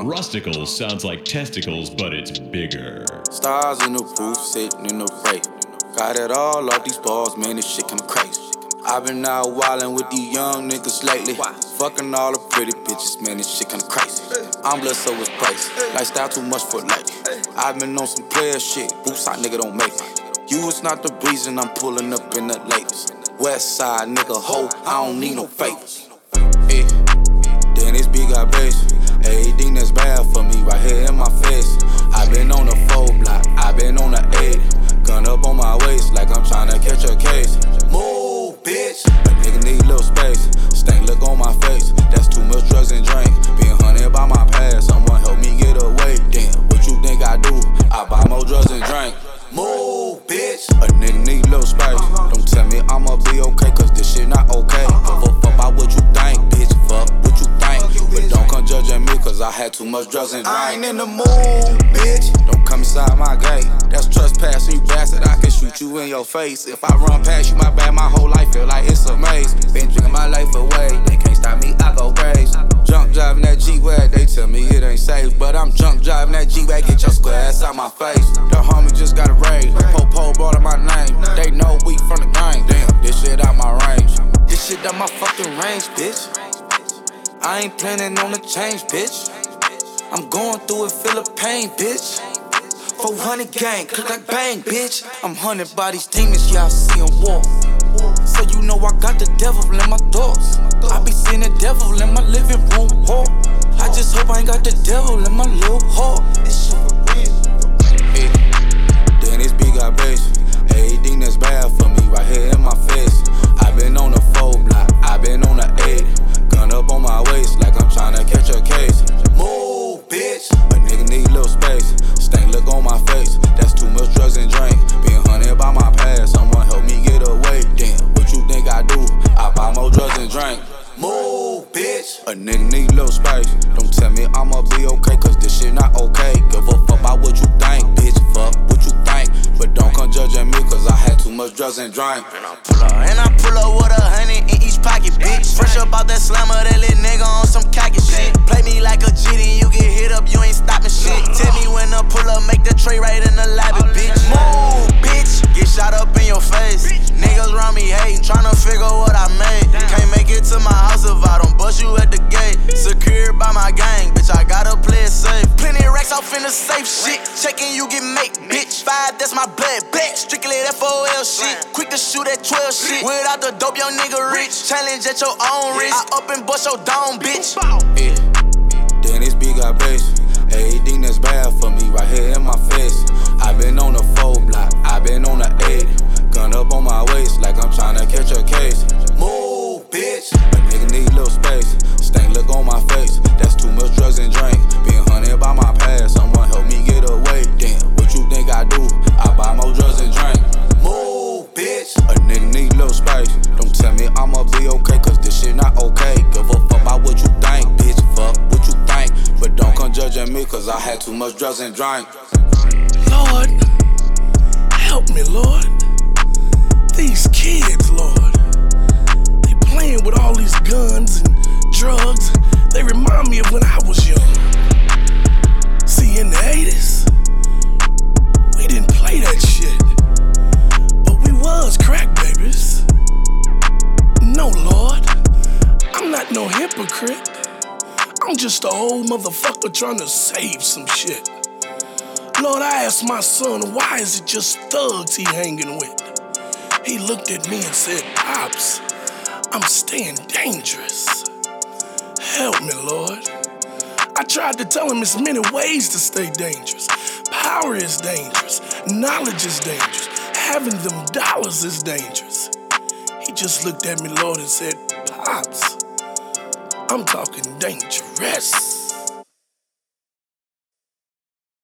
Rusticles sounds like testicles, but it's bigger. Stars in the roof, sitting in the rake. Got it all off these balls, man, this shit kinda crazy. I've been out wildin' with these young niggas lately. Fucking all the pretty bitches, man, this shit kinda crazy. I'm blessed, so it's crazy. Lifestyle too much for lately. I've been on some player shit, boots out, nigga, don't make it. You was not the reason I'm pulling up in the latest. West side, nigga, ho, I don't need no favors. Yeah. Then this beat got bass. Everything that's bad for me right here in my face. I been on the 4 block, I been on the 8. Gun up on my waist like I'm tryna catch a case. Move, bitch. A nigga need little space. Stank look on my face. That's too much drugs and drink. Being hunted by my past. Someone help me get away. Damn, what you think I do? I buy more drugs and drink. Move, bitch. A nigga need little space. Don't tell me I'ma be okay, cause this shit not okay. Give a fuck about what you think, bitch. Fuck what you think. But don't come judging me, cause I had too much drugs and drink. I ain't in the mood, bitch. Don't come inside my gate. That's trespassing, you bastard. I can shoot you in your face. If I run past you, my bad, my whole life feel like it's a maze. Been drinking my life away, they can't stop me, I go crazy. Junk driving that G-Wag, they tell me it ain't safe. But I'm junk driving that G-Wag, get your square ass out my face. The homie just got a raise, Po-Po brought up my name. They know we from the gang, damn, this shit out my range. This shit out my fucking range, bitch. I ain't planning on the change, bitch. I'm going through it, feel the pain, bitch. 400 gang, click like bang, bitch. I'm hunted by these demons, yeah, I see them walk. So you know I got the devil in my thoughts. I be seeing the devil in my living room hall. I just hope I ain't got the devil in my little heart. This shit for real. Yeah. Then this beat got bass. Everything that's bad for me right here in my face. I been on the 4 block, I been on the 8. Gun up on my waist like I'm tryna catch a case. Move, bitch. A nigga need little space. Stank look on my face. That's too much drugs and drink. Being hunted by my past. Someone help me get away. Damn, what you think I do? I buy more drugs and drink. Move, bitch. A nigga need little space. Don't tell me I'ma be okay, cause this shit not okay. Give a fuck about what you think, bitch. Fuck what you think. But don't come judging me, cause I had too much drugs and drink. And I pull up with 100 in each pocket, bitch. Fresh up out that slammer, that little nigga on some cocky shit. Play me like a G, then you get hit up, you ain't stopping shit. Tell me when to pull up, make the tray right in the lobby, bitch. Move, bitch. Get shot up in your face. Niggas around me hating, tryna figure what I made. Can't make it to my house if I don't bust you at the gate. Secured by my gang, bitch, I gotta play it safe. Plenty racks off in the safe shit. Checking you get mate, bitch. 5, that's my blood, bitch. Strictly that FOL shit. Quick to shoot at 12 shit. Without the dope, young nigga rich. Challenge at your own risk. I up and bust your dome, bitch. Yeah. Then this beat got bass. Everything that's bad for me right here in my face. I been on the 4 block, I been on the 8. Gun up on my waist like I'm tryna catch a case. Move, bitch. A nigga need little space. Stank look on my face. That's too much drugs and drink. Being hunted by my past. Someone help me get away. Damn, what you think I do? I buy more drugs and drink. Move, bitch. A nigga need little space. Don't tell me I'ma be okay, cause this shit not okay. Give a fuck about what you think, bitch. Fuck what you think. But don't come judging me, cause I had too much drugs and drink. Lord, help me, Lord. These kids, Lord, they playing with all these guns and drugs. They remind me of when I was young. See, in the 80s, we didn't play that shit, but we was crack babies. No, Lord, I'm not no hypocrite. I'm just an old motherfucker trying to save some shit. Lord, I asked my son, why is it just thugs he hanging with? He looked at me and said, Pops, I'm staying dangerous. Help me, Lord. I tried to tell him there's many ways to stay dangerous. Power is dangerous. Knowledge is dangerous. Having them dollars is dangerous. He just looked at me, Lord, and said, Pops, I'm talking dangerous.